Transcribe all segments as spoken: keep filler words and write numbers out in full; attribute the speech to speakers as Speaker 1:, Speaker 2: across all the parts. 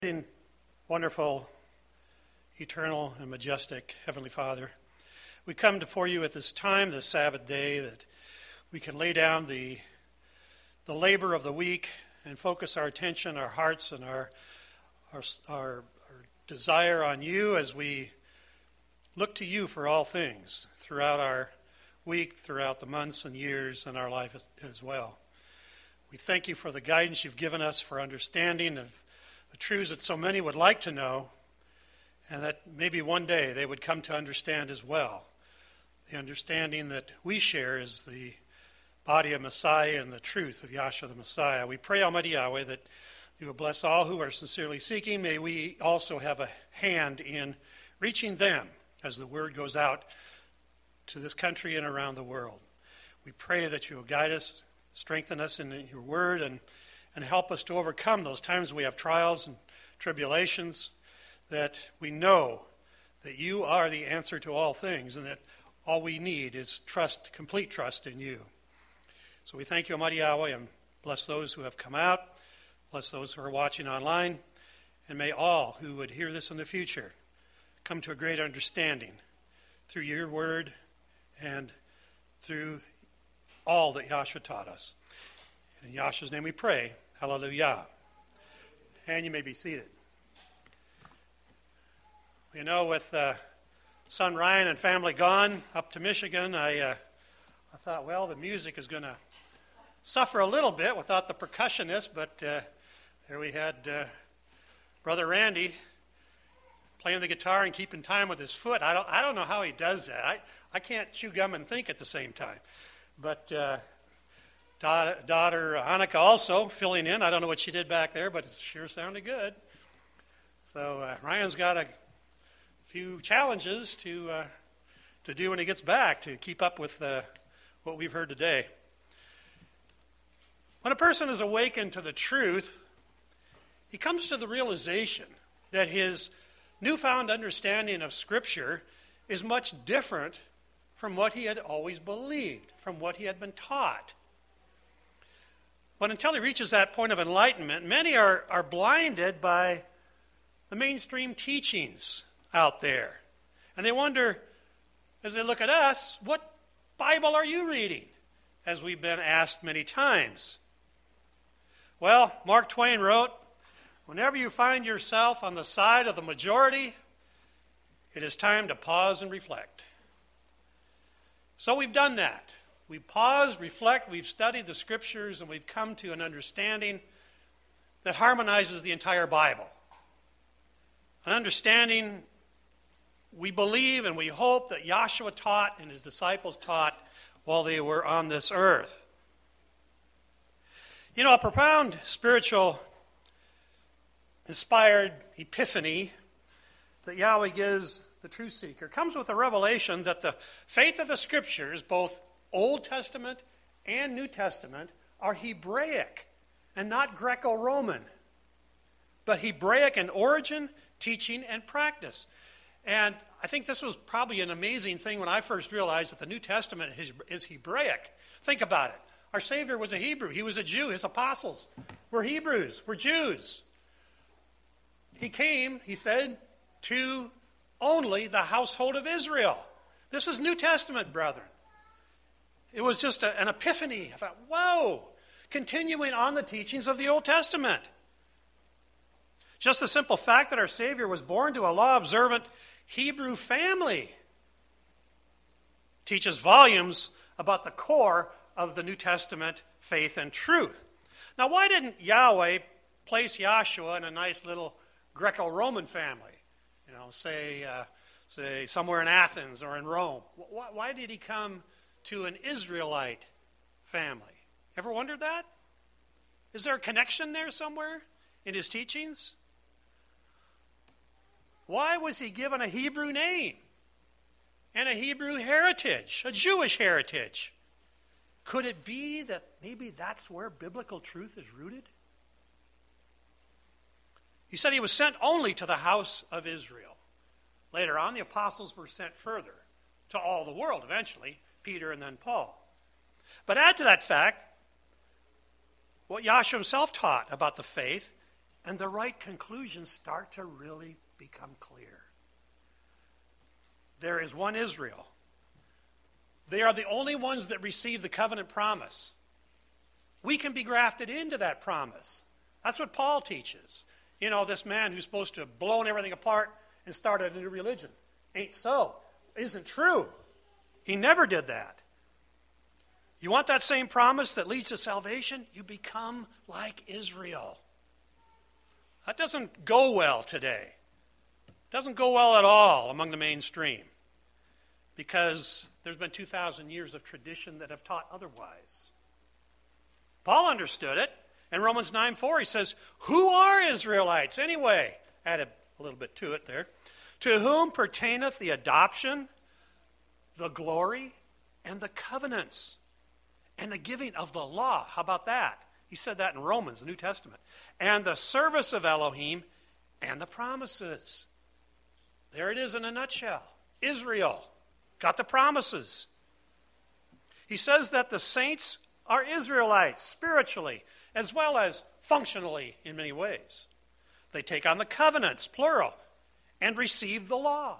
Speaker 1: In wonderful, eternal, and majestic Heavenly Father, we come before you at this time, this Sabbath day, that we can lay down the the labor of the week and focus our attention, our hearts, and our our, our, our desire on you as we look to you for all things throughout our week, throughout the months and years in our life as, as well. We thank you for the guidance you've given us for understanding of the truths that so many would like to know, and that maybe one day they would come to understand as well. The understanding that we share is the body of Messiah and the truth of Yahshua the Messiah. We pray, Almighty Yahweh, that you will bless all who are sincerely seeking. May we also have a hand in reaching them as the word goes out to this country and around the world. We pray that you will guide us, strengthen us in your word, and and help us to overcome those times we have trials and tribulations, that we know that you are the answer to all things and that all we need is trust, complete trust in you. So we thank you, Almighty Yahweh, and bless those who have come out, bless those who are watching online, and may all who would hear this in the future come to a great understanding through your word and through all that Yahshua taught us. In Yahshua's name we pray. Hallelujah. And you may be seated. You know, with uh, son Ryan and family gone up to Michigan, I uh, I thought, well, the music is going to suffer a little bit without the percussionist, but uh, there we had uh, Brother Randy playing the guitar and keeping time with his foot. I don't I don't know how he does that. I, I can't chew gum and think at the same time. But uh, daughter, daughter Hanukkah also filling in. I don't know what she did back there, but it sure sounded good. So uh, Ryan's got a few challenges to uh, to do when he gets back to keep up with uh, what we've heard today. When a person is awakened to the truth, he comes to the realization that his newfound understanding of Scripture is much different from what he had always believed, from what he had been taught. But until he reaches that point of enlightenment, many are, are blinded by the mainstream teachings out there. And they wonder, as they look at us, what Bible are you reading? As we've been asked many times. Well, Mark Twain wrote, whenever you find yourself on the side of the majority, it is time to pause and reflect. So we've done that. We've paused, reflect, we've studied the Scriptures, and we've come to an understanding that harmonizes the entire Bible. An understanding we believe and we hope that Yahshua taught and his disciples taught while they were on this earth. You know, a profound spiritual inspired epiphany that Yahweh gives the truth seeker comes with a revelation that the faith of the Scriptures, both Old Testament and New Testament, are Hebraic and not Greco-Roman, but Hebraic in origin, teaching, and practice. And I think this was probably an amazing thing when I first realized that the New Testament is, is Hebraic. Think about it. Our Savior was a Hebrew. He was a Jew. His apostles were Hebrews, were Jews. He came, he said, to only the household of Israel. This is New Testament, brethren. It was just a, an epiphany. I thought, whoa, continuing on the teachings of the Old Testament. Just the simple fact that our Savior was born to a law-observant Hebrew family teaches volumes about the core of the New Testament faith and truth. Now, why didn't Yahweh place Yahshua in a nice little Greco-Roman family? You know, say, uh, say somewhere in Athens or in Rome. Why, why did he come to an Israelite family? Ever wondered that? Is there a connection there somewhere in his teachings? Why was he given a Hebrew name and a Hebrew heritage, a Jewish heritage? Could it be that maybe that's where biblical truth is rooted? He said he was sent only to the house of Israel. Later on, the apostles were sent further to all the world eventually, Peter and then Paul. But add to that fact what Yahshua himself taught about the faith and the right conclusions start to really become clear. There is one Israel. They are the only ones that receive the covenant promise. We can be grafted into that promise. That's what Paul teaches. You know, this man who's supposed to have blown everything apart and started a new religion. Ain't so. Isn't true. He never did that. You want that same promise that leads to salvation? You become like Israel. That doesn't go well today. It doesn't go well at all among the mainstream, because there's been two thousand years of tradition that have taught otherwise. Paul understood it. In Romans nine four, he says, who are Israelites anyway? Added a little bit to it there. To whom pertaineth the adoption, the glory, and the covenants, and the giving of the law. How about that? He said that in Romans, the New Testament. And the service of Elohim and the promises. There it is in a nutshell. Israel got the promises. He says that the saints are Israelites spiritually as well as functionally in many ways. They take on the covenants, plural, and receive the law.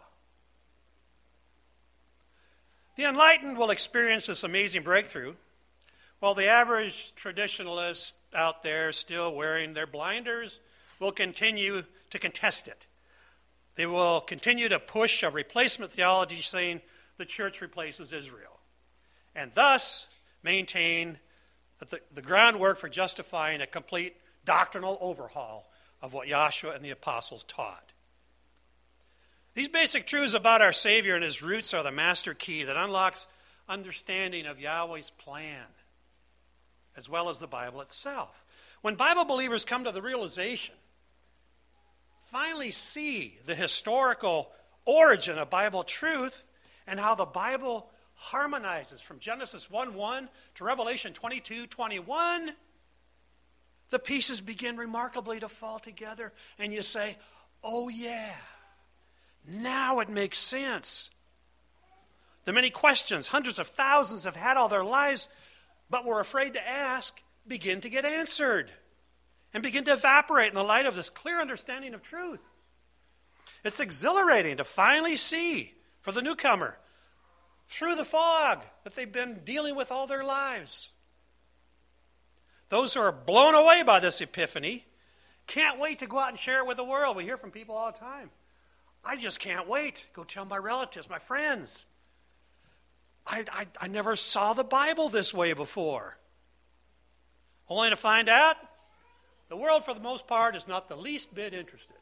Speaker 1: The enlightened will experience this amazing breakthrough, while the average traditionalist out there still wearing their blinders will continue to contest it. They will continue to push a replacement theology saying the church replaces Israel, and thus maintain that the, the groundwork for justifying a complete doctrinal overhaul of what Yahshua and the apostles taught. These basic truths about our Savior and his roots are the master key that unlocks understanding of Yahweh's plan, as well as the Bible itself. When Bible believers come to the realization, finally see the historical origin of Bible truth and how the Bible harmonizes from Genesis one one to Revelation twenty-two twenty-one, the pieces begin remarkably to fall together, and you say, oh yeah, now it makes sense. The many questions hundreds of thousands have had all their lives, but were afraid to ask, begin to get answered and begin to evaporate in the light of this clear understanding of truth. It's exhilarating to finally see, for the newcomer, through the fog that they've been dealing with all their lives. Those who are blown away by this epiphany can't wait to go out and share it with the world. We hear from people all the time. I just can't wait. Go tell my relatives, my friends. I, I, I never saw the Bible this way before. Only to find out the world, for the most part, is not the least bit interested.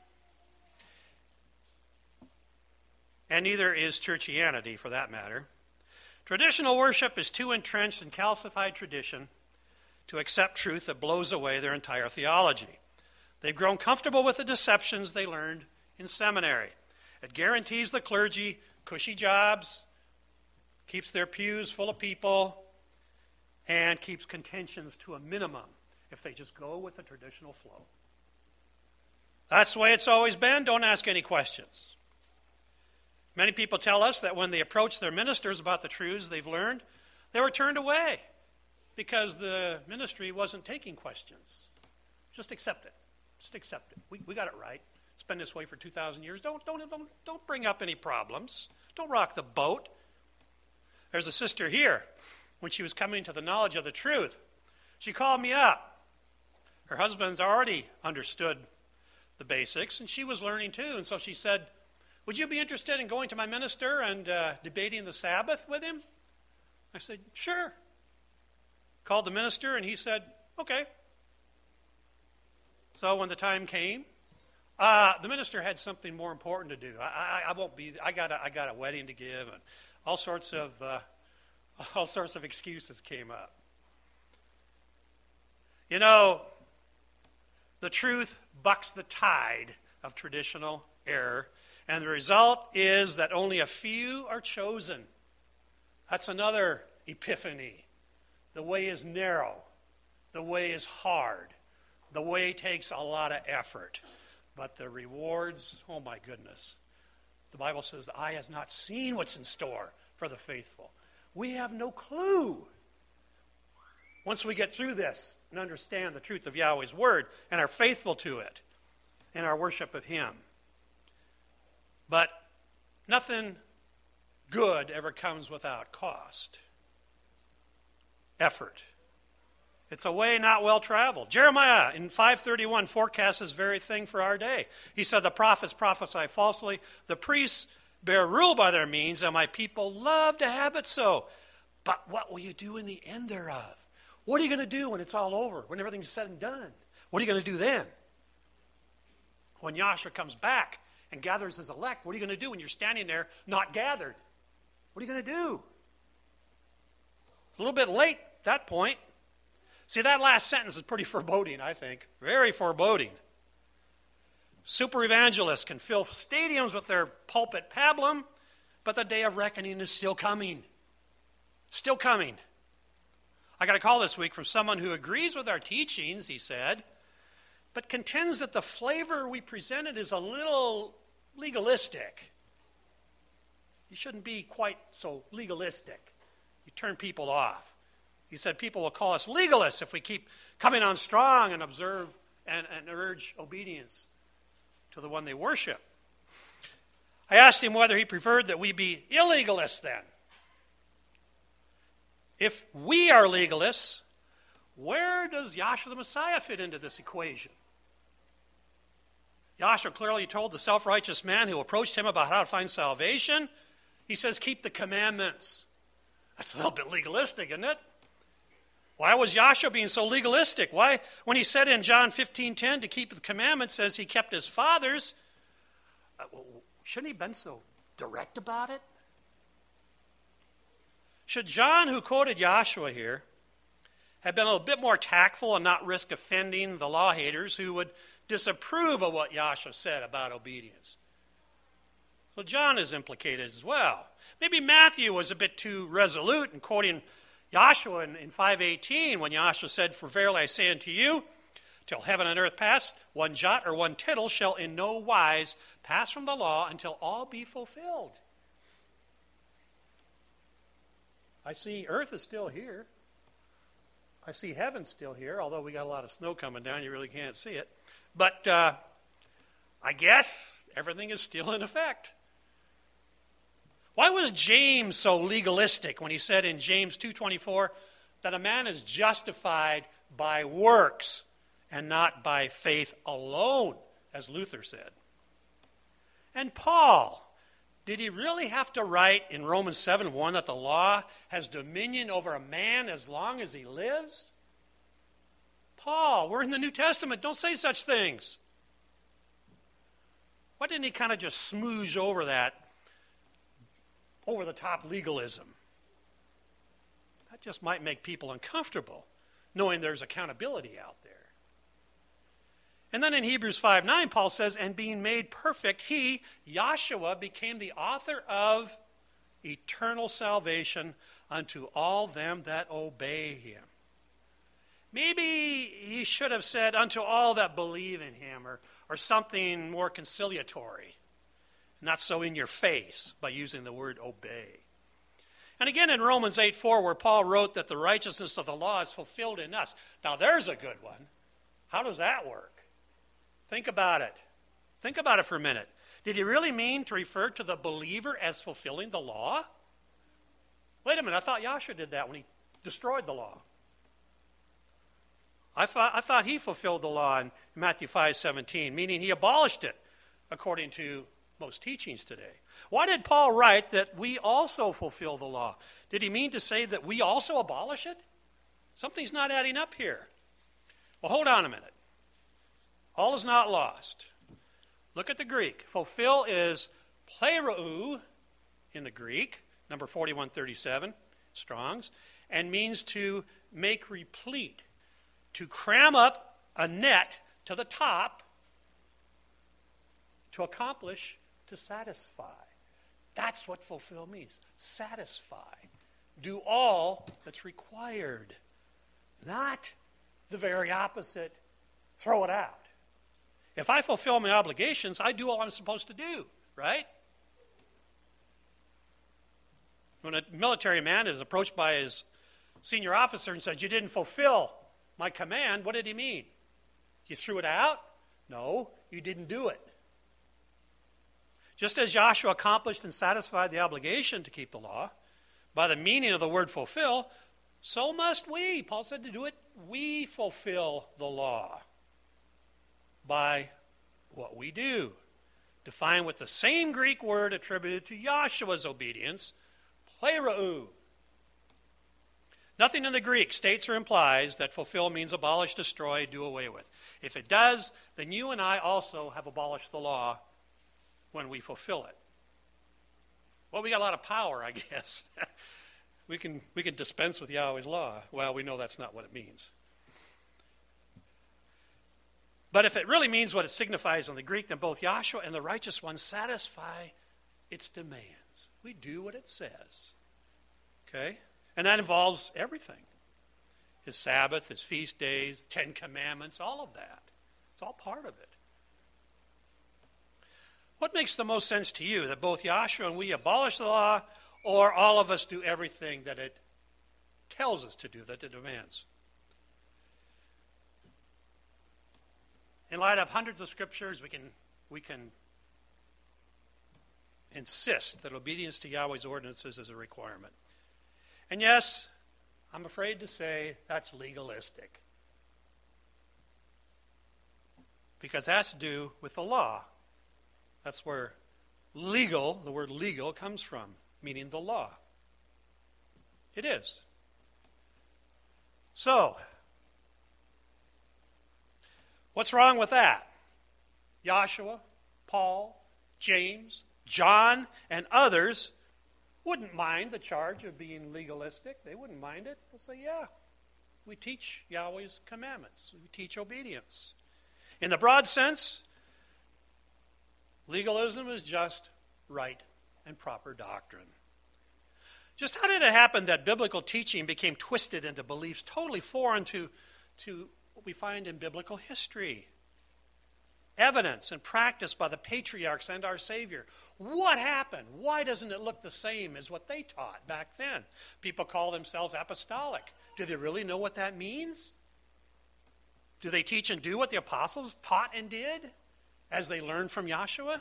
Speaker 1: And neither is churchianity, for that matter. Traditional worship is too entrenched in calcified tradition to accept truth that blows away their entire theology. They've grown comfortable with the deceptions they learned in seminary. It guarantees the clergy cushy jobs, keeps their pews full of people, and keeps contentions to a minimum if they just go with the traditional flow. That's the way it's always been. Don't ask any questions. Many people tell us that when they approach their ministers about the truths they've learned, they were turned away because the ministry wasn't taking questions. Just accept it. Just accept it. We, we got it right. It's been this way for two thousand years. Don't, don't, don't, don't bring up any problems. Don't rock the boat. There's a sister here. When she was coming to the knowledge of the truth, she called me up. Her husband's already understood the basics, and she was learning too. And so she said, would you be interested in going to my minister and uh, debating the Sabbath with him? I said, sure. Called the minister, and he said, okay. So when the time came, uh, the minister had something more important to do. I, I, I won't be. I got a, I got a wedding to give, and all sorts of uh, all sorts of excuses came up. You know, the truth bucks the tide of traditional error. And the result is that only a few are chosen. That's another epiphany. The way is narrow. The way is hard. The way takes a lot of effort. But the rewards, oh my goodness. The Bible says the eye has not seen what's in store for the faithful. We have no clue Once we get through this and understand the truth of Yahweh's word and are faithful to it in our worship of him. But nothing good ever comes without cost. Effort. It's a way not well traveled. Jeremiah in five thirty-one forecasts this very thing for our day. He said, the prophets prophesy falsely, the priests bear rule by their means, and my people love to have it so. But what will you do in the end thereof? What are you going to do when it's all over, when everything's said and done? What are you going to do then? When Yahshua comes back and gathers his elect, what are you going to do when you're standing there not gathered? What are you going to do? It's a little bit late at that point. See, that last sentence is pretty foreboding, I think. Very foreboding. Super evangelists can fill stadiums with their pulpit pablum, but the day of reckoning is still coming. Still coming. I got a call this week from someone who agrees with our teachings, he said, but contends that the flavor we presented is a little legalistic. You shouldn't be quite so legalistic. You turn people off. He said people will call us legalists if we keep coming on strong and observe and, and urge obedience to the one they worship. I asked him whether he preferred that we be illegalists then. If we are legalists, where does Yahshua the Messiah fit into this equation? Yahshua clearly told the self-righteous man who approached him about how to find salvation, he says, keep the commandments. That's a little bit legalistic, isn't it? Why was Yahshua being so legalistic? Why, when he said in John fifteen ten to keep the commandments, says he kept his father's, uh, shouldn't he have been so direct about it? Should John, who quoted Yahshua here, have been a little bit more tactful and not risk offending the law haters who would disapprove of what Yahshua said about obedience? So John is implicated as well. Maybe Matthew was a bit too resolute in quoting Yahshua in, in five eighteen when Yahshua said, for verily I say unto you, till heaven and earth pass, one jot or one tittle shall in no wise pass from the law until all be fulfilled. I see earth is still here. I see heaven still here, although we got a lot of snow coming down. You really can't see it. But uh, I guess everything is still in effect. Why was James so legalistic when he said in James two twenty-four that a man is justified by works and not by faith alone, as Luther said? And Paul, did he really have to write in Romans seven one that the law has dominion over a man as long as he lives? Paul, we're in the New Testament. Don't say such things. Why didn't he kind of just smooze over that over-the-top legalism? That just might make people uncomfortable, knowing there's accountability out there. And then in Hebrews five nine, Paul says, and being made perfect, he, Yahshua, became the author of eternal salvation unto all them that obey him. Maybe he should have said, unto all that believe in him, or, or something more conciliatory, not so in your face by using the word obey. And again in Romans eight four, where Paul wrote that the righteousness of the law is fulfilled in us. Now there's a good one. How does that work? Think about it. Think about it for a minute. Did he really mean to refer to the believer as fulfilling the law? Wait a minute, I thought Yahshua did that when he destroyed the law. I thought, I thought he fulfilled the law in Matthew five seventeen, meaning he abolished it, according to most teachings today. Why did Paul write that we also fulfill the law? Did he mean to say that we also abolish it? Something's not adding up here. Well, hold on a minute. All is not lost. Look at the Greek. Fulfill is plerou in the Greek, number forty-one thirty-seven, Strong's, and means to make replete, to cram up a net to the top, to accomplish, to satisfy. That's what fulfill means. Satisfy. Do all that's required. Not the very opposite. Throw it out. If I fulfill my obligations, I do all I'm supposed to do, right? When a military man is approached by his senior officer and said, you didn't fulfill my command, what did he mean? You threw it out? No, you didn't do it. Just as Joshua accomplished and satisfied the obligation to keep the law by the meaning of the word fulfill, so must we. Paul said to do it, we fulfill the law by what we do. Defined with the same Greek word attributed to Joshua's obedience, plerou. Nothing in the Greek states or implies that fulfill means abolish, destroy, do away with. If it does, then you and I also have abolished the law when we fulfill it. Well, we got a lot of power, I guess. we can we can dispense with Yahweh's law. Well, we know that's not what it means. But if it really means what it signifies in the Greek, then both Joshua and the righteous ones satisfy its demands. We do what it says. Okay? And that involves everything. His Sabbath, his feast days, Ten Commandments, all of that. It's all part of it. What makes the most sense to you? That both Joshua and we abolish the law, or all of us do everything that it tells us to do, that it demands? In light of hundreds of scriptures, we can we can insist that obedience to Yahweh's ordinances is a requirement. And yes, I'm afraid to say that's legalistic. Because it has to do with the law. That's where legal, the word legal, comes from, meaning the law. It is. So, what's wrong with that? Joshua, Paul, James, John, and others wouldn't mind the charge of being legalistic. They wouldn't mind it. They'll say, yeah, we teach Yahweh's commandments. We teach obedience. In the broad sense, legalism is just right and proper doctrine. Just how did it happen that biblical teaching became twisted into beliefs totally foreign to, to what we find in biblical history? Evidence and practice by the patriarchs and our Savior. What happened? Why doesn't it look the same as what they taught back then? People call themselves apostolic. Do they really know what that means? Do they teach and do what the apostles taught and did as they learned from Joshua?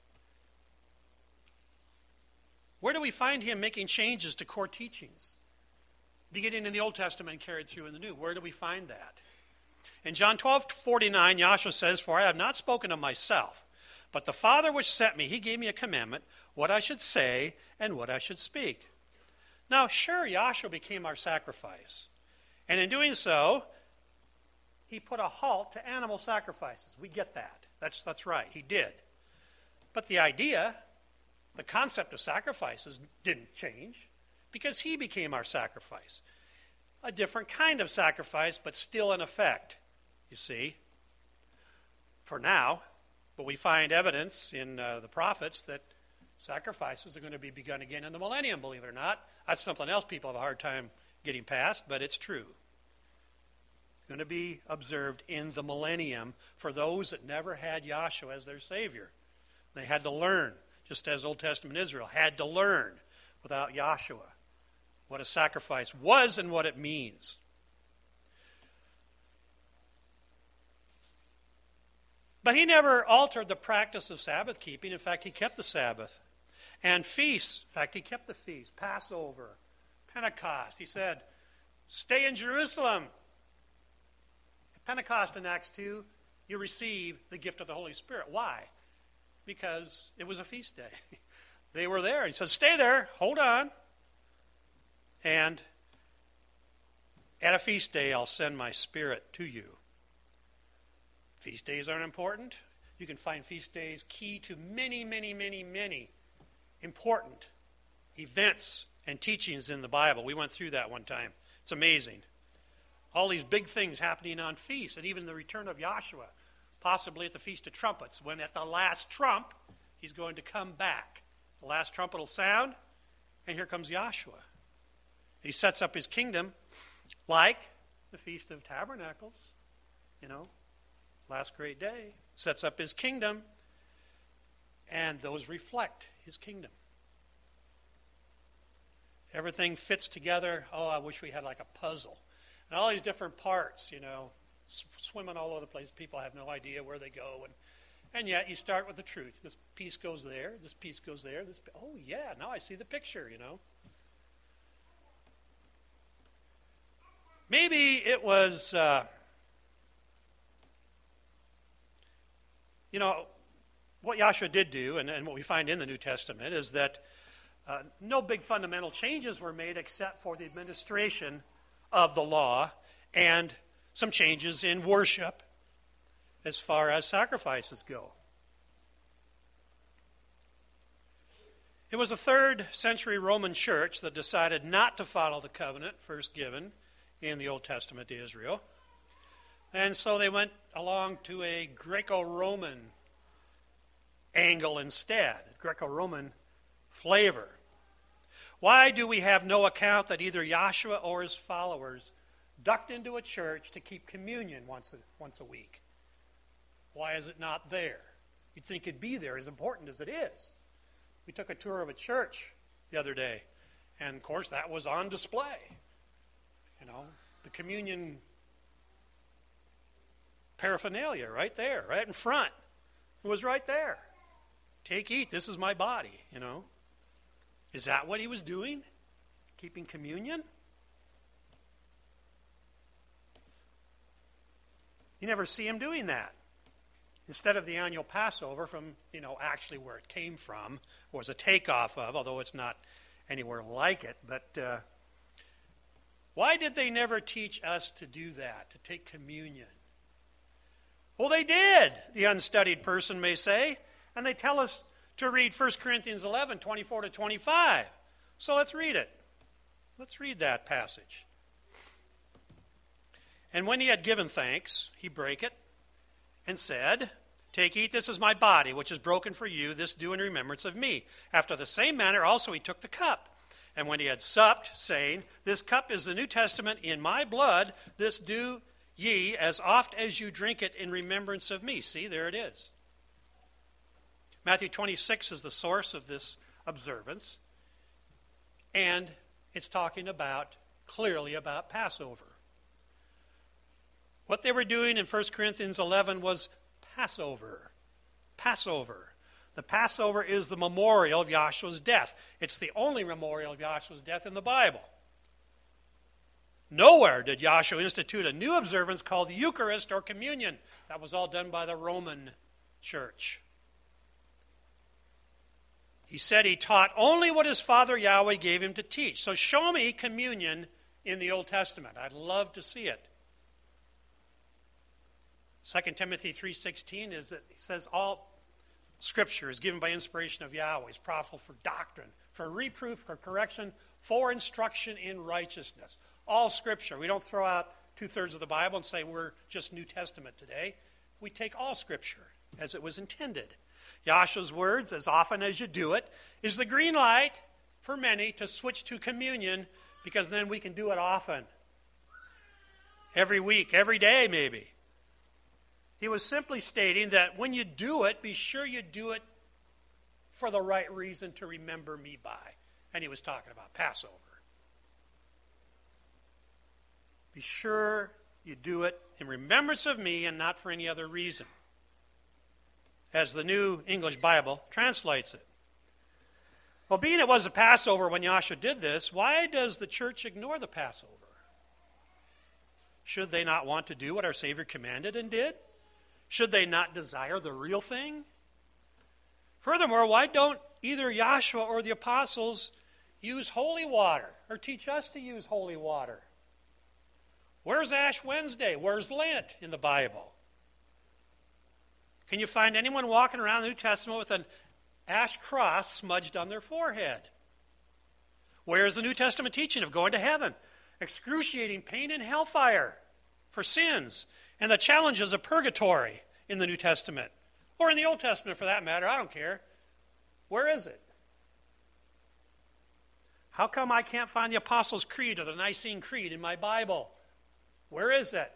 Speaker 1: Where do we find him making changes to core teachings, beginning in the Old Testament and carried through in the New? Where do we find that? In John twelve forty-nine, Joshua says, for I have not spoken of myself, but the Father which sent me, he gave me a commandment, what I should say and what I should speak. Now, sure, Joshua became our sacrifice. And in doing so, he put a halt to animal sacrifices. We get that. That's, that's right, he did. But the idea, the concept of sacrifices didn't change because he became our sacrifice. A different kind of sacrifice, but still in effect, you see, for now. But we find evidence in uh, the prophets that sacrifices are going to be begun again in the millennium, believe it or not. That's something else people have a hard time getting past, but it's true. Going to be observed in the millennium for those that never had Yahshua as their Savior. They had to learn, just as Old Testament Israel had to learn without Yahshua what a sacrifice was and what it means. But he never altered the practice of Sabbath keeping. In fact, he kept the Sabbath. And feasts, in fact, he kept the feasts. Passover, Pentecost. He said, stay in Jerusalem. At Pentecost in Acts two, you receive the gift of the Holy Spirit. Why? Because it was a feast day. They were there. He said, stay there, hold on. And at a feast day, I'll send my Spirit to you. Feast days aren't important. You can find feast days key to many, many, many, many important events and teachings in the Bible. We went through that one time. It's amazing. All these big things happening on feasts, and even the return of Yahshua, possibly at the Feast of Trumpets, when at the last trump, he's going to come back. The last trumpet will sound, and here comes Yahshua. He sets up his kingdom like the Feast of Tabernacles, you know, last great day, sets up his kingdom, and those reflect his kingdom. Everything fits together. Oh, I wish we had like a puzzle. And all these different parts, you know, swimming all over the place. People have no idea where they go. And, and yet you start with the truth. This piece goes there. This piece goes there. This, oh, yeah, now I see the picture, you know. Maybe it was, uh, you know, what Yahshua did do, and, and what we find in the New Testament, is that uh, no big fundamental changes were made except for the administration of the law and some changes in worship as far as sacrifices go. It was the third century Roman church that decided not to follow the covenant first given in the Old Testament to Israel. And so they went along to a Greco-Roman angle instead, Greco-Roman flavor. Why do we have no account that either Yahshua or his followers ducked into a church to keep communion once a, once a week? Why is it not there? You'd think it'd be there, as important as it is. We took a tour of a church the other day, and of course that was on display. You know, the communion paraphernalia right there, right in front. It was right there. Take, eat, this is my body, you know. Is that what he was doing? Keeping communion? You never see him doing that. Instead of the annual Passover, from, you know, actually where it came from, was a takeoff of, although it's not anywhere like it. But uh, why did they never teach us to do that, to take communion? Well, they did, the unstudied person may say. And they tell us to read First Corinthians eleven, twenty-four to twenty-five. So let's read it. Let's read that passage. And when he had given thanks, he brake it and said, Take, eat, this is my body, which is broken for you. This do in remembrance of me. After the same manner also he took the cup. And when he had supped, saying, This cup is the New Testament in my blood. This do ye as oft as you drink it in remembrance of me. See, there it is. Matthew twenty-six is the source of this observance. And it's talking about, clearly about Passover. What they were doing in First Corinthians eleven was Passover. Passover. The Passover is the memorial of Yahshua's death. It's the only memorial of Yahshua's death in the Bible. Nowhere did Yahshua institute a new observance called the Eucharist or communion. That was all done by the Roman church. He said he taught only what his Father Yahweh gave him to teach. So show me communion in the Old Testament. I'd love to see it. Second Timothy three sixteen is that he says all Scripture is given by inspiration of Yahweh. It's profitable for doctrine, for reproof, for correction, for instruction in righteousness. All Scripture. We don't throw out two-thirds of the Bible and say we're just New Testament today. We take all Scripture as it was intended. Yahshua's words, as often as you do it, is the green light for many to switch to communion, because then we can do it often. Every week, every day maybe. He was simply stating that when you do it, be sure you do it for the right reason to remember me by. And he was talking about Passover. Be sure you do it in remembrance of me and not for any other reason, as the New English Bible translates it. Well, being it was a Passover when Yahshua did this, why does the church ignore the Passover? Should they not want to do what our Savior commanded and did? Should they not desire the real thing? Furthermore, why don't either Yahshua or the apostles use holy water or teach us to use holy water? Where's Ash Wednesday? Where's Lent in the Bible? Can you find anyone walking around the New Testament with an ash cross smudged on their forehead? Where is the New Testament teaching of going to heaven, excruciating pain and hellfire for sins, and the challenges of purgatory in the New Testament? Or in the Old Testament, for that matter, I don't care. Where is it? How come I can't find the Apostles' Creed or the Nicene Creed in my Bible? Where is it?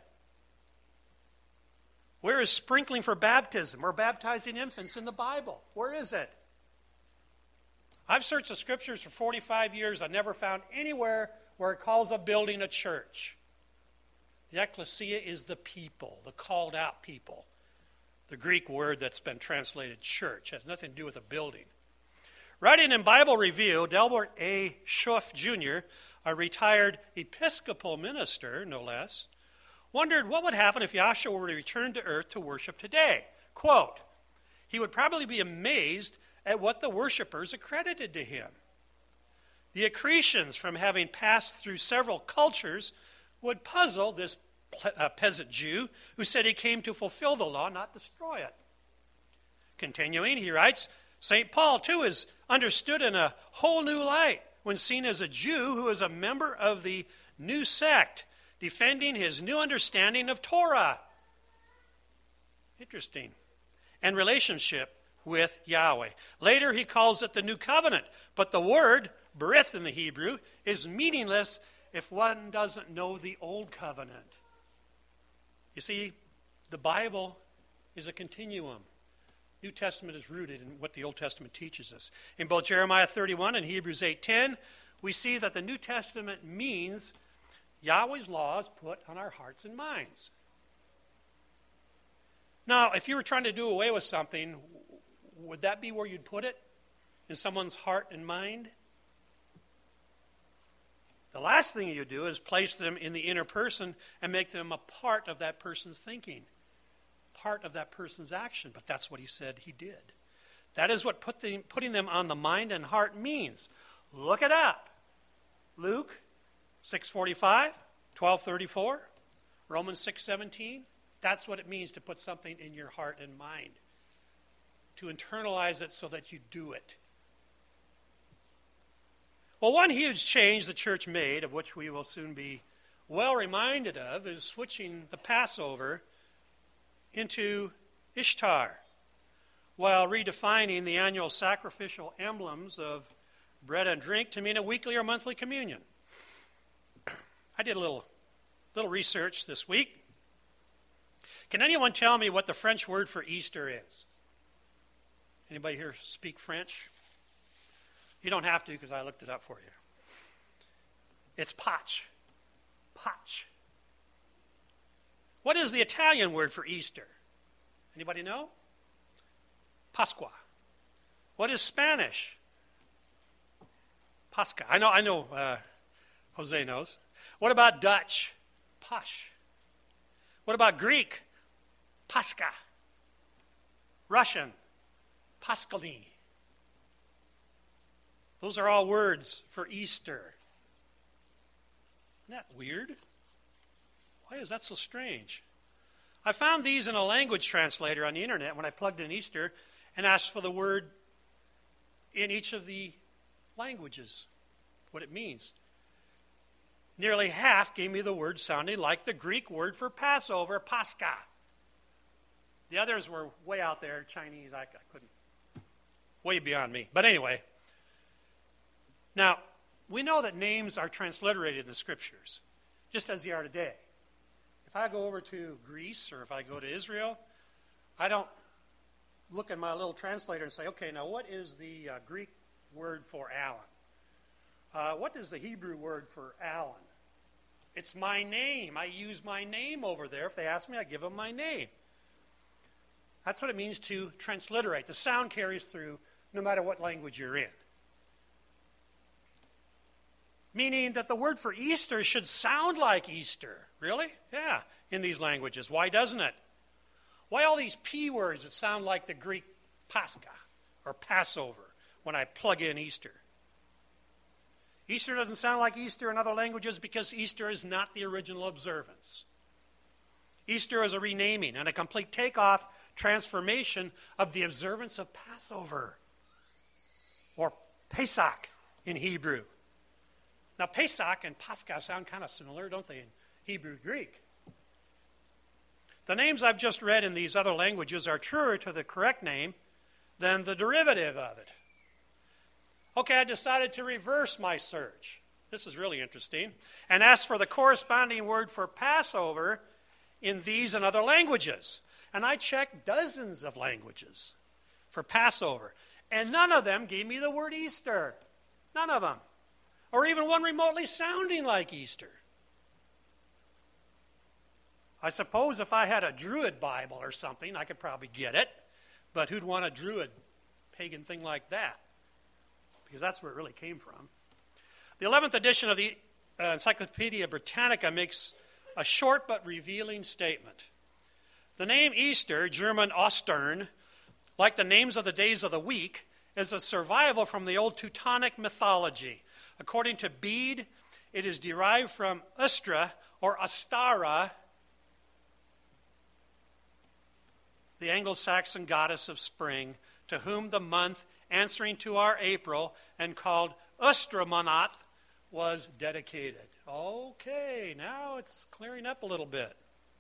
Speaker 1: Where is sprinkling for baptism or baptizing infants in the Bible? Where is it? I've searched the scriptures for forty-five years. I never found anywhere where it calls a building a church. The ecclesia is the people, the called out people. The Greek word that's been translated church has nothing to do with a building. Writing in Bible Review, Delbert A. Schuff, Junior, a retired Episcopal minister, no less, wondered what would happen if Yahshua were to return to earth to worship today. Quote, he would probably be amazed at what the worshipers accredited to him. The accretions from having passed through several cultures would puzzle this uh, peasant Jew who said he came to fulfill the law, not destroy it. Continuing, he writes, Saint Paul, too, is understood in a whole new light when seen as a Jew who is a member of the new sect, defending his new understanding of Torah. Interesting. And relationship with Yahweh. Later he calls it the new covenant, but the word, berith in the Hebrew, is meaningless if one doesn't know the old covenant. You see, the Bible is a continuum. New Testament is rooted in what the Old Testament teaches us. In both Jeremiah thirty-one and Hebrews eight ten, we see that the New Testament means Yahweh's laws put on our hearts and minds. Now, if you were trying to do away with something, would that be where you'd put it? In someone's heart and mind? The last thing you do is place them in the inner person and make them a part of that person's thinking, part of that person's action. But that's what he said he did. That is what put the, putting them on the mind and heart means. Look it up. Luke six forty-five, twelve thirty-four, Romans six seventeen. That's what it means to put something in your heart and mind. To internalize it so that you do it. Well, one huge change the church made, of which we will soon be well reminded of, is switching the Passover into Ishtar, while redefining the annual sacrificial emblems of bread and drink to mean a weekly or monthly communion. I did a little, little research this week. Can anyone tell me what the French word for Easter is? Anybody here speak French? You don't have to because I looked it up for you. It's Pâques. Pâques. What is the Italian word for Easter? Anybody know? Pasqua. What is Spanish? Pascha. I know, I know uh, Jose knows. What about Dutch? Pasch. What about Greek? Pascha. Russian? Pascalny. Those are all words for Easter. Isn't that weird? Why is that so strange? I found these in a language translator on the internet when I plugged in Easter and asked for the word in each of the languages, what it means. Nearly half gave me the word sounding like the Greek word for Passover, Pascha. The others were way out there, Chinese, I, I couldn't, way beyond me. But anyway, now, we know that names are transliterated in the Scriptures, just as they are today. If I go over to Greece or if I go to Israel, I don't look at my little translator and say, okay, now what is the uh, Greek word for Alan? Uh, what is the Hebrew word for Alan? It's my name. I use my name over there. If they ask me, I give them my name. That's what it means to transliterate. The sound carries through no matter what language you're in. Meaning that the word for Easter should sound like Easter. Really? Yeah, in these languages. Why doesn't it? Why all these P words that sound like the Greek Pascha or Passover when I plug in Easter? Easter doesn't sound like Easter in other languages because Easter is not the original observance. Easter is a renaming and a complete takeoff, transformation of the observance of Passover or Pesach in Hebrew. Now, Pesach and Pascha sound kind of similar, don't they, in Hebrew Greek? The names I've just read in these other languages are truer to the correct name than the derivative of it. Okay, I decided to reverse my search. This is really interesting. And ask for the corresponding word for Passover in these and other languages. And I checked dozens of languages for Passover. And none of them gave me the word Easter. None of them. Or even one remotely sounding like Easter. I suppose if I had a Druid Bible or something, I could probably get it. But who'd want a Druid pagan thing like that? Because that's where it really came from. The eleventh edition of the uh, Encyclopedia Britannica makes a short but revealing statement. The name Easter, German Ostern, like the names of the days of the week, is a survival from the old Teutonic mythology. According to Bede, it is derived from Ustra or Astara, the Anglo-Saxon goddess of spring, to whom the month answering to our April and called Ustramonath was dedicated. Okay, now it's clearing up a little bit.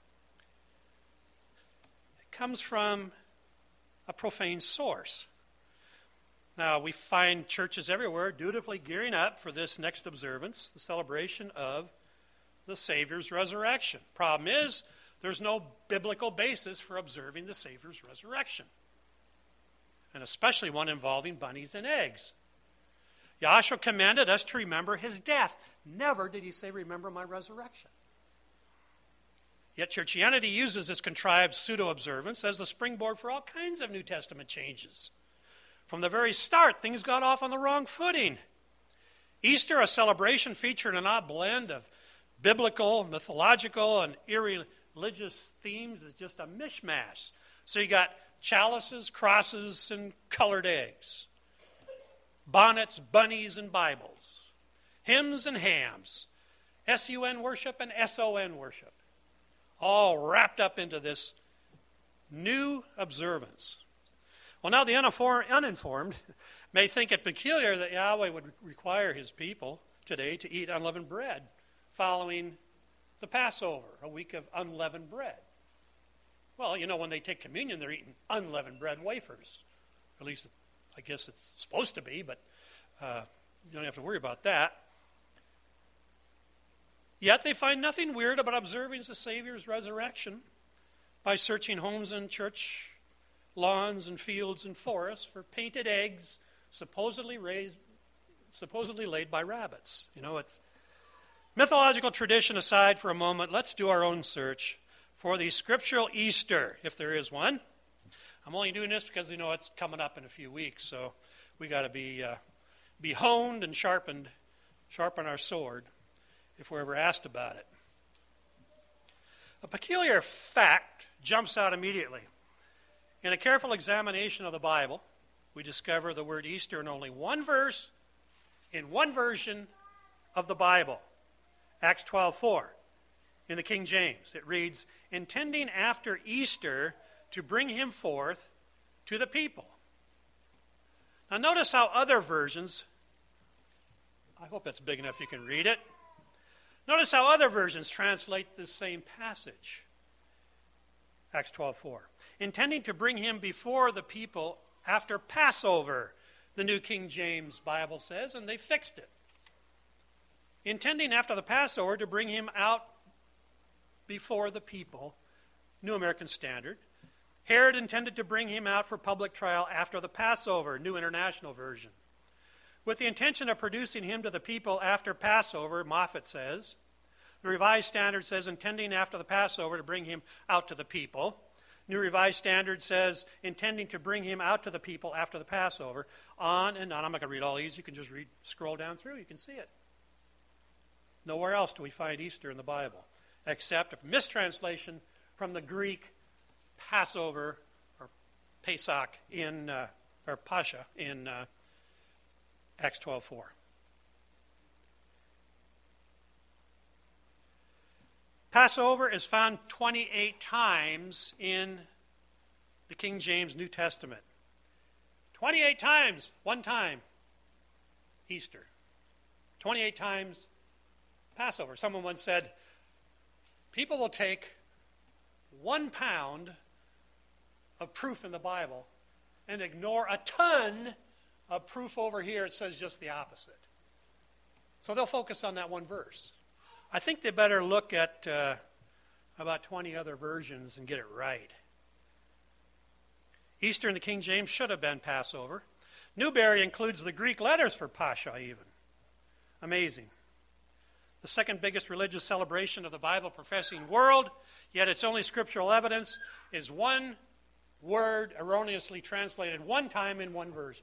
Speaker 1: It comes from a profane source. Now, we find churches everywhere dutifully gearing up for this next observance, the celebration of the Savior's resurrection. Problem is, there's no biblical basis for observing the Savior's resurrection, and especially one involving bunnies and eggs. Yahshua commanded us to remember his death. Never did he say, remember my resurrection. Yet churchianity uses this contrived pseudo-observance as the springboard for all kinds of New Testament changes. From the very start, things got off on the wrong footing. Easter, a celebration featuring an odd blend of biblical, mythological, and irreligious themes, is just a mishmash. So you got chalices, crosses, and colored eggs. Bonnets, bunnies, and Bibles. Hymns and hams. S U N worship and S O N worship. All wrapped up into this new observance. Well, now the uninformed may think it peculiar that Yahweh would require his people today to eat unleavened bread following the Passover, a week of unleavened bread. Well, you know, when they take communion, they're eating unleavened bread wafers. At least, I guess it's supposed to be, but uh, you don't have to worry about that. Yet they find nothing weird about observing the Savior's resurrection by searching homes and church lawns and fields and forests for painted eggs supposedly raised, supposedly laid by rabbits. You know, it's mythological tradition aside for a moment. Let's do our own search for the scriptural Easter, if there is one. I'm only doing this because, you know, it's coming up in a few weeks, so we got to be uh, be honed and sharpened, sharpen our sword if we're ever asked about it. A peculiar fact jumps out immediately. In a careful examination of the Bible, we discover the word Easter in only one verse, in one version of the Bible, Acts twelve four. In the King James, it reads, intending after Easter to bring him forth to the people. Now notice how other versions, I hope that's big enough you can read it. Notice how other versions translate this same passage. Acts twelve four. Intending to bring him before the people after Passover, the New King James Bible says, and they fixed it. Intending after the Passover to bring him out before the people, New American Standard. Herod intended to bring him out for public trial after the Passover, New International Version. With the intention of producing him to the people after Passover, Moffat says. The Revised Standard says intending after the Passover to bring him out to the people. New Revised Standard says intending to bring him out to the people after the Passover. On and on. I'm not going to read all these. You can just read, scroll down through. You can see it. Nowhere else do we find Easter in the Bible, except a mistranslation from the Greek Passover or Pesach in, uh, or Pascha in uh, Acts twelve four. Passover is found twenty-eight times in the King James New Testament. twenty-eight times, one time, Easter. twenty-eight times, Passover. Someone once said, people will take one pound of proof in the Bible and ignore a ton of proof over here. It says just the opposite. So they'll focus on that one verse. I think they better look at uh, about twenty other versions and get it right. Easter in the King James should have been Passover, Newberry includes the Greek letters for Pascha even. Amazing. The second biggest religious celebration of the Bible-professing world, yet its only scriptural evidence is one word erroneously translated one time in one version.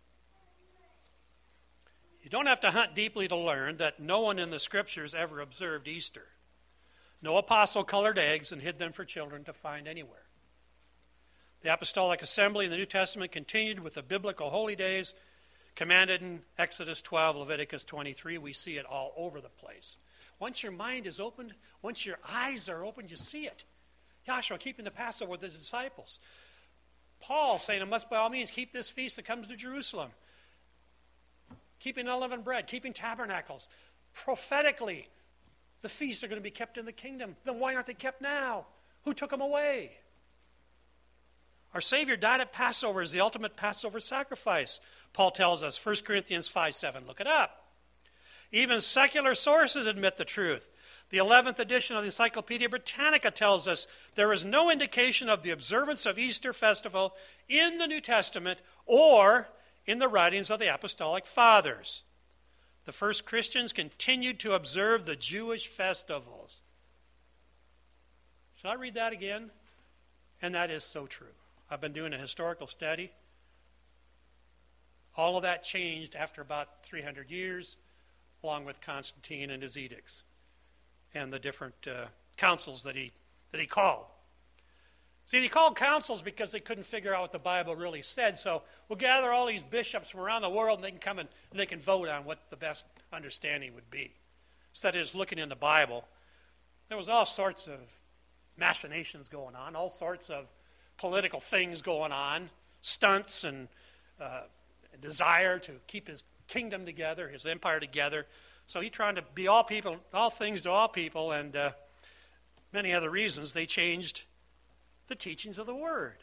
Speaker 1: You don't have to hunt deeply to learn that no one in the scriptures ever observed Easter. No apostle colored eggs and hid them for children to find anywhere. The apostolic assembly in the New Testament continued with the biblical holy days commanded in Exodus twelve, Leviticus twenty-three. We see it all over the place. Once your mind is opened, once your eyes are opened, you see it. Joshua keeping the Passover with his disciples. Paul saying, I must by all means keep this feast that comes to Jerusalem. Keeping unleavened bread, keeping tabernacles. Prophetically, the feasts are going to be kept in the kingdom. Then why aren't they kept now? Who took them away? Our Savior died at Passover as the ultimate Passover sacrifice. Paul tells us, First Corinthians five seven, look it up. Even secular sources admit the truth. The eleventh edition of the Encyclopedia Britannica tells us there is no indication of the observance of Easter festival in the New Testament or in the writings of the Apostolic Fathers. The first Christians continued to observe the Jewish festivals. Shall I read that again? And that is so true. I've been doing a historical study. All of that changed after about three hundred years, along with Constantine and his edicts and the different uh, councils that he that he called. See, he called councils because they couldn't figure out what the Bible really said. So we'll gather all these bishops from around the world, and they can come in, and they can vote on what the best understanding would be. Instead of just looking in the Bible, there was all sorts of machinations going on, all sorts of political things going on, stunts and uh, desire to keep his kingdom together, his empire together. So he trying to be all people, all things to all people, and uh, many other reasons. They changed the teachings of the Word.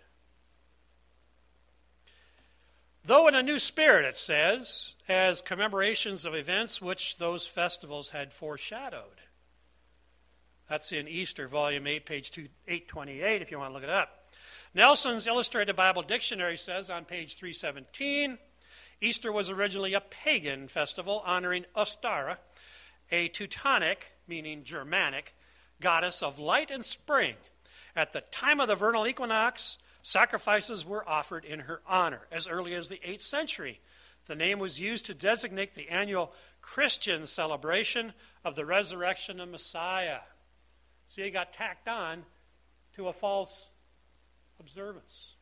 Speaker 1: Though in a new spirit, it says, as commemorations of events which those festivals had foreshadowed. That's in Easter, Volume eight, page eight twenty-eight, if you want to look it up. Nelson's Illustrated Bible Dictionary says on page three seventeen, Easter was originally a pagan festival honoring Ostara, a Teutonic, meaning Germanic, goddess of light and spring. At the time of the vernal equinox, sacrifices were offered in her honor. As early as the eighth century, the name was used to designate the annual Christian celebration of the resurrection of Messiah. See, it got tacked on to a false observance.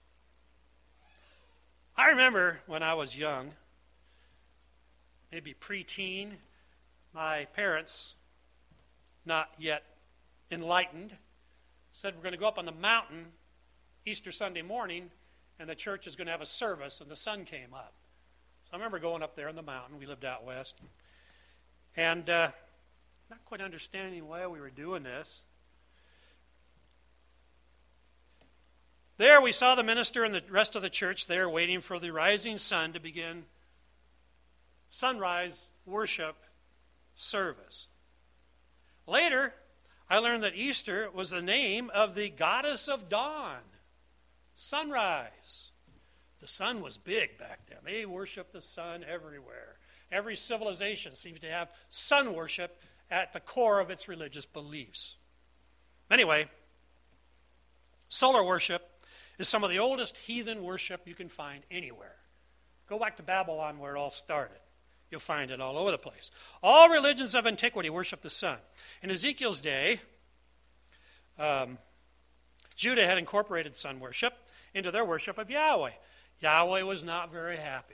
Speaker 1: I remember when I was young, maybe preteen, my parents, not yet enlightened, said we're going to go up on the mountain Easter Sunday morning, and the church is going to have a service, and the sun came up. So I remember going up there on the mountain. We lived out west. And uh, not quite understanding why we were doing this. There we saw the minister and the rest of the church there waiting for the rising sun to begin sunrise worship service. Later, I learned that Easter was the name of the goddess of dawn, sunrise. The sun was big back then. They worshiped the sun everywhere. Every civilization seems to have sun worship at the core of its religious beliefs. Anyway, solar worship is some of the oldest heathen worship you can find anywhere. Go back to Babylon where it all started. You'll find it all over the place. All religions of antiquity worship the sun. In Ezekiel's day, um, Judah had incorporated sun worship into their worship of Yahweh. Yahweh was not very happy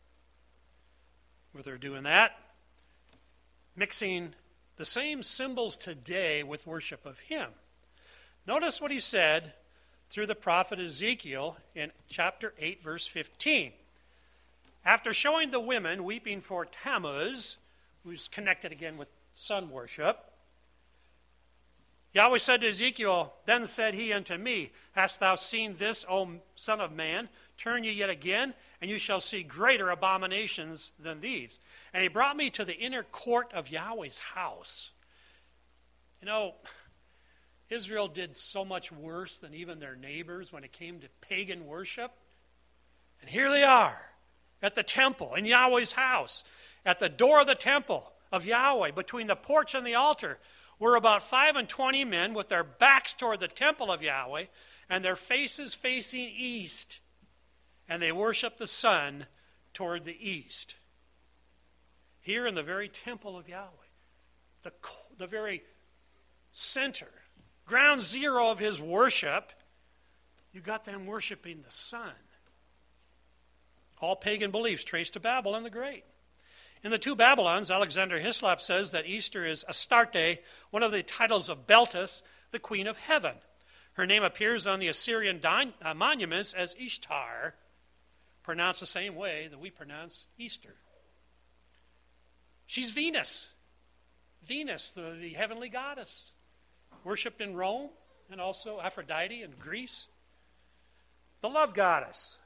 Speaker 1: with their doing that, mixing the same symbols today with worship of him. Notice what he said through the prophet Ezekiel in chapter eight, verse fifteen. After showing the women weeping for Tammuz, who's connected again with sun worship, Yahweh said to Ezekiel, Then said he unto me, Hast thou seen this, O son of man? Turn ye yet again, and you shall see greater abominations than these. And he brought me to the inner court of Yahweh's house. You know, Israel did so much worse than even their neighbors when it came to pagan worship. And here they are, at the temple, in Yahweh's house, at the door of the temple of Yahweh, between the porch and the altar, were about five and twenty men with their backs toward the temple of Yahweh and their faces facing east. And they worshiped the sun toward the east. Here in the very temple of Yahweh, the, the very center, ground zero of his worship, you got them worshiping the sun. All pagan beliefs traced to Babylon the Great. In the two Babylons, Alexander Hislop says that Easter is Astarte, one of the titles of Beltis, the Queen of Heaven. Her name appears on the Assyrian din- uh, monuments as Ishtar, pronounced the same way that we pronounce Easter. She's Venus. Venus, the, the heavenly goddess, worshipped in Rome and also Aphrodite in Greece. The love goddess.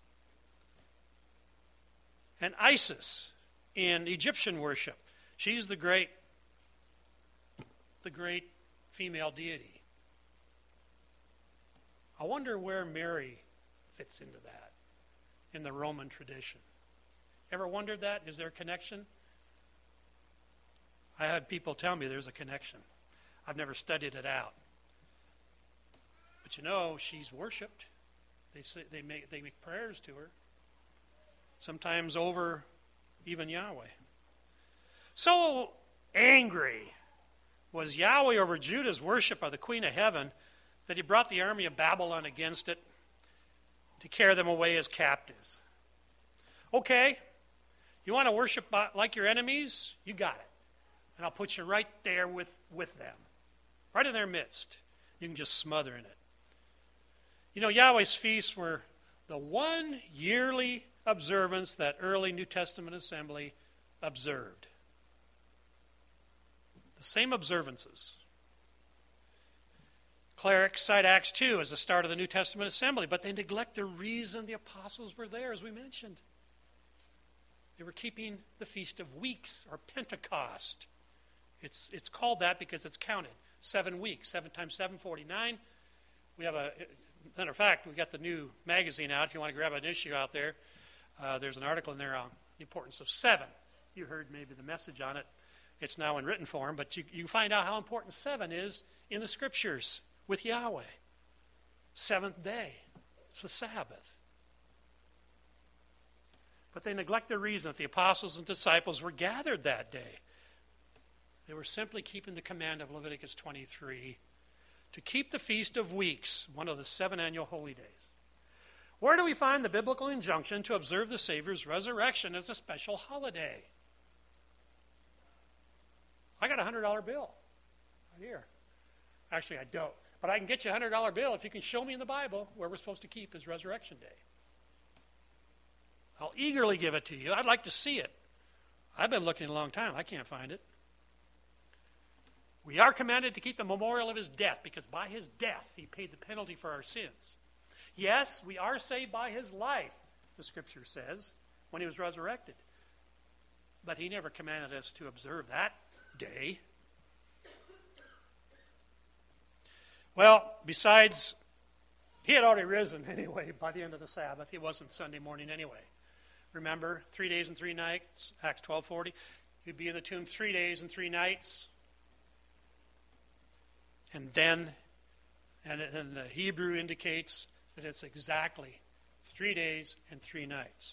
Speaker 1: And Isis in Egyptian worship. She's the great, the great female deity. I wonder where Mary fits into that in the Roman tradition. Ever wondered that? Is there a connection? I had people tell me there's a connection. I've never studied it out. But you know, she's worshipped. They say, they make they make prayers to her. Sometimes over even Yahweh. So angry was Yahweh over Judah's worship of the Queen of Heaven that he brought the army of Babylon against it to carry them away as captives. Okay, you want to worship like your enemies? You got it. And I'll put you right there with, with them, right in their midst. You can just smother in it. You know, Yahweh's feasts were the one yearly observance that early New Testament assembly observed. The same observances. Clerics cite Acts two as the start of the New Testament assembly, but they neglect the reason the apostles were there, as we mentioned. They were keeping the Feast of Weeks, or Pentecost. It's, it's called that because it's counted. Seven weeks, seven times seven, forty-nine. We have a, matter of fact, we got the new magazine out. If you want to grab an issue out there, uh, there's an article in there on the importance of seven. You heard maybe the message on it. It's now in written form, but you, you find out how important seven is in the Scriptures with Yahweh. Seventh day. It's the Sabbath. But they neglect the reason that the apostles and disciples were gathered that day. They were simply keeping the command of Leviticus twenty-three to keep the Feast of Weeks, one of the seven annual holy days. Where do we find the biblical injunction to observe the Savior's resurrection as a special holiday? I got a one hundred dollar bill right here. Actually, I don't. But I can get you a one hundred dollar bill if you can show me in the Bible where we're supposed to keep his resurrection day. I'll eagerly give it to you. I'd like to see it. I've been looking a long time. I can't find it. We are commanded to keep the memorial of his death because by his death he paid the penalty for our sins. Yes, we are saved by his life, the Scripture says, when he was resurrected. But he never commanded us to observe that day. Well, besides, he had already risen anyway by the end of the Sabbath. It wasn't Sunday morning anyway. Remember, three days and three nights, Acts twelve forty. He'd be in the tomb three days and three nights. And then, and, and the Hebrew indicates that it's exactly three days and three nights.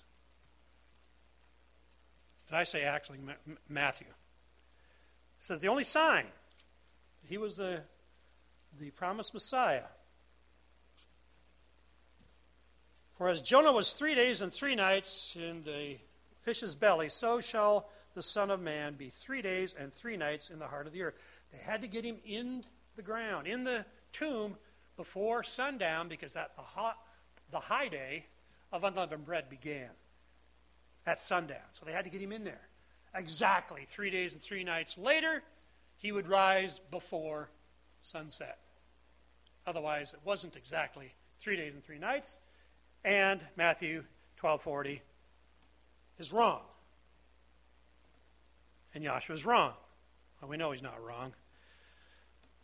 Speaker 1: Did I say actually Matthew? It says the only sign that he was the, the promised Messiah. For as Jonah was three days and three nights in the fish's belly, so shall the Son of Man be three days and three nights in the heart of the earth. They had to get him in the ground, in the tomb, before sundown, because that the hot, the high day of unleavened bread began at sundown. So they had to get him in there. Exactly three days and three nights later, he would rise before sunset. Otherwise, it wasn't exactly three days and three nights. And Matthew twelve forty is wrong. And Yahshua's wrong. Well, we know he's not wrong.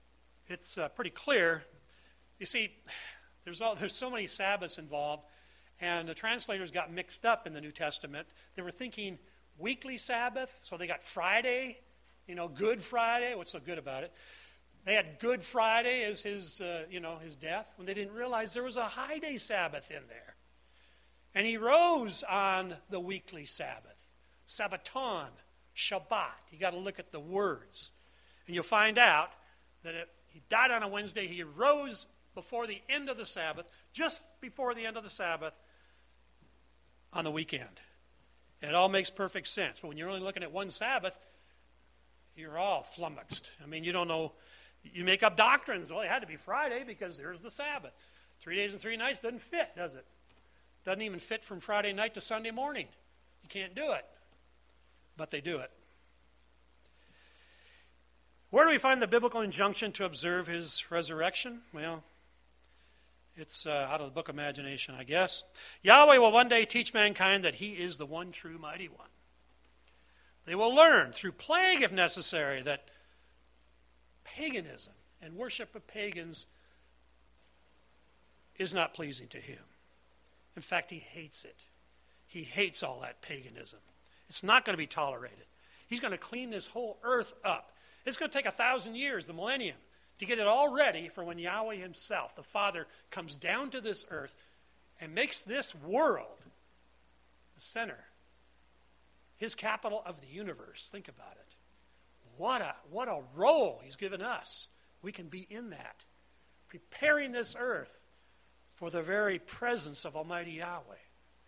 Speaker 1: It's uh, pretty clear. You see, there's all, there's so many Sabbaths involved, And the translators got mixed up in the New Testament. They were thinking weekly Sabbath, so they got Friday, you know, Good Friday. What's so good about it? They had Good Friday as his, uh, you know, his death, when they didn't realize there was a high day Sabbath in there. And he rose on the weekly Sabbath, Sabbaton, Shabbat. You got to look at the words, and you'll find out that it, he died on a Wednesday. He rose before the end of the Sabbath, just before the end of the Sabbath, on the weekend. And it all makes perfect sense. But when you're only looking at one Sabbath, you're all flummoxed. I mean, you don't know. You make up doctrines. Well, it had to be Friday because there's the Sabbath. Three days and three nights doesn't fit, does it? Doesn't even fit from Friday night to Sunday morning. You can't do it. But they do it. Where do we find the biblical injunction to observe his resurrection? Well, it's uh, out of the book of Imagination, I guess. Yahweh will one day teach mankind that he is the one true mighty one. They will learn, through plague if necessary, that paganism and worship of pagans is not pleasing to him. In fact, he hates it. He hates all that paganism. It's not going to be tolerated. He's going to clean this whole earth up. It's going to take a thousand years, the millennium, to get it all ready for when Yahweh himself, the Father, comes down to this earth and makes this world the center, his capital of the universe. Think about it. What a, what a role he's given us. We can be in that, preparing this earth for the very presence of Almighty Yahweh.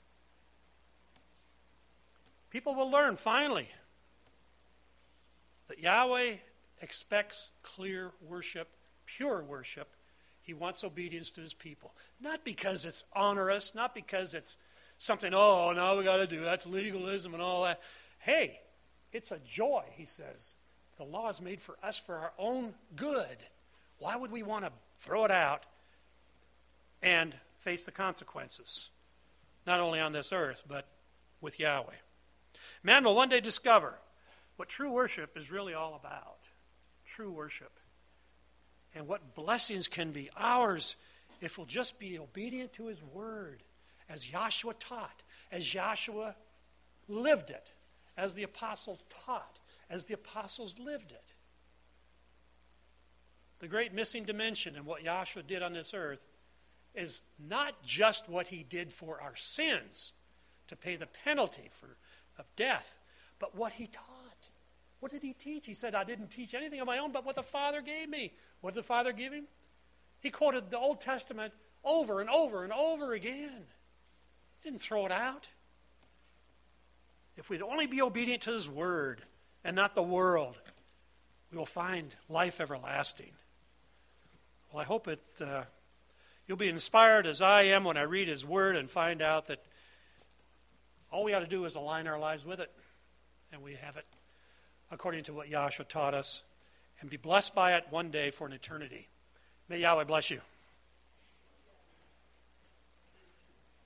Speaker 1: People will learn, finally, that Yahweh expects clear worship, pure worship. He wants obedience to his people. Not because it's onerous, not because it's something, oh, now we got to do, that's legalism and all that. Hey, it's a joy, he says. The law is made for us for our own good. Why would we want to throw it out and face the consequences? Not only on this earth, but with Yahweh. Man will one day discover what true worship is really all about. True worship. And what blessings can be ours if we'll just be obedient to his word, as Joshua taught, as Joshua lived it, as the apostles taught, as the apostles lived it. The great missing dimension in what Joshua did on this earth is not just what he did for our sins to pay the penalty for, of death, but what he taught. What did he teach? He said, I didn't teach anything of my own but what the Father gave me. What did the Father give him? He quoted the Old Testament over and over and over again. He didn't throw it out. If we'd only be obedient to his word and not the world, we will find life everlasting. Well, I hope it, uh, you'll be inspired as I am when I read his word and find out that all we ought to do is align our lives with it, and we have it according to what Yahshua taught us, and be blessed by it one day for an eternity. May Yahweh bless you.